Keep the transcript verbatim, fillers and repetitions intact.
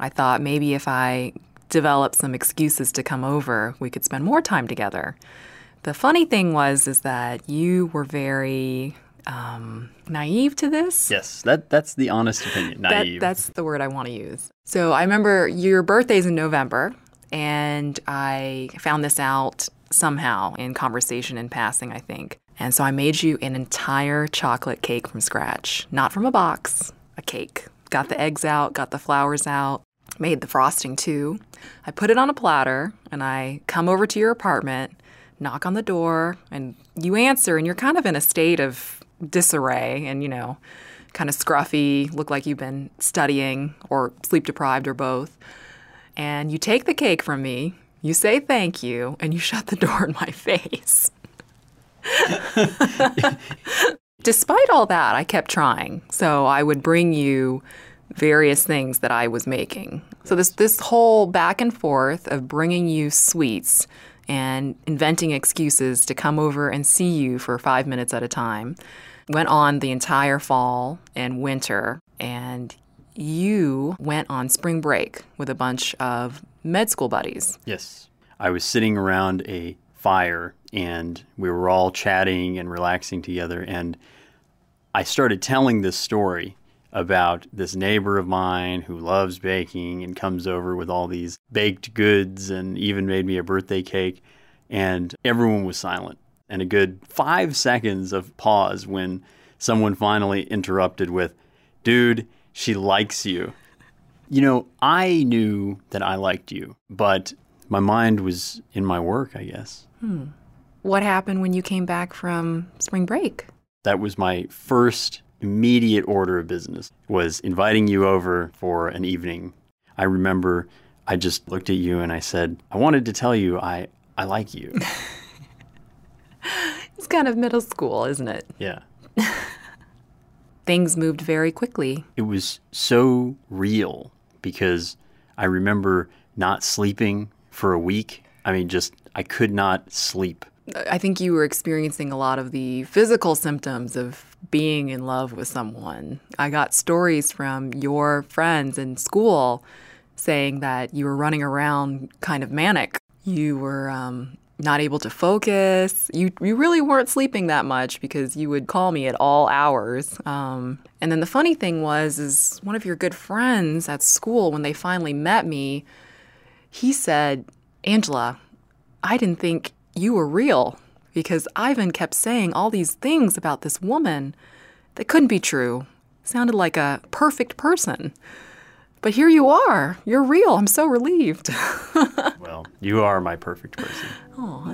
I thought maybe if I developed some excuses to come over, we could spend more time together. The funny thing was is that you were very um, naive to this. Yes, that that's the honest opinion, naive. That, that's the word I want to use. So I remember your birthday's in November, and I found this out somehow in conversation in passing, I think. And so I made you an entire chocolate cake from scratch. Not from a box, a cake. Got the eggs out, got the flowers out, made the frosting too. I put it on a platter, and I come over to your apartment, knock on the door, and you answer, and you're kind of in a state of disarray and, you know, kind of scruffy, look like you've been studying or sleep deprived or both. And you take the cake from me, you say thank you, and you shut the door in my face. Despite all that, I kept trying. So I would bring you various things that I was making. So this this whole back and forth of bringing you sweets and inventing excuses to come over and see you for five minutes at a time went on the entire fall and winter. And you went on spring break with a bunch of med school buddies. Yes. I was sitting around a fire, and we were all chatting and relaxing together. And I started telling this story about this neighbor of mine who loves baking and comes over with all these baked goods and even made me a birthday cake. And everyone was silent. And a good five seconds of pause when someone finally interrupted with, "Dude, she likes you." You know, I knew that I liked you, but my mind was in my work, I guess. Hmm. What happened when you came back from spring break? That was my first immediate order of business, was inviting you over for an evening. I remember I just looked at you and I said, I wanted to tell you I, I like you. It's kind of middle school, isn't it? Yeah. Things moved very quickly. It was so real because I remember not sleeping for a week. I mean, just, I could not sleep. I think you were experiencing a lot of the physical symptoms of being in love with someone. I got stories from your friends in school saying that you were running around kind of manic. You were um, not able to focus. You you really weren't sleeping that much because you would call me at all hours. Um, and then the funny thing was, is one of your good friends at school, when they finally met me, he said, "Angela, I didn't think you were real because Ivan kept saying all these things about this woman that couldn't be true. Sounded like a perfect person. But here you are. You're real. I'm so relieved." Well, you are my perfect person. Oh,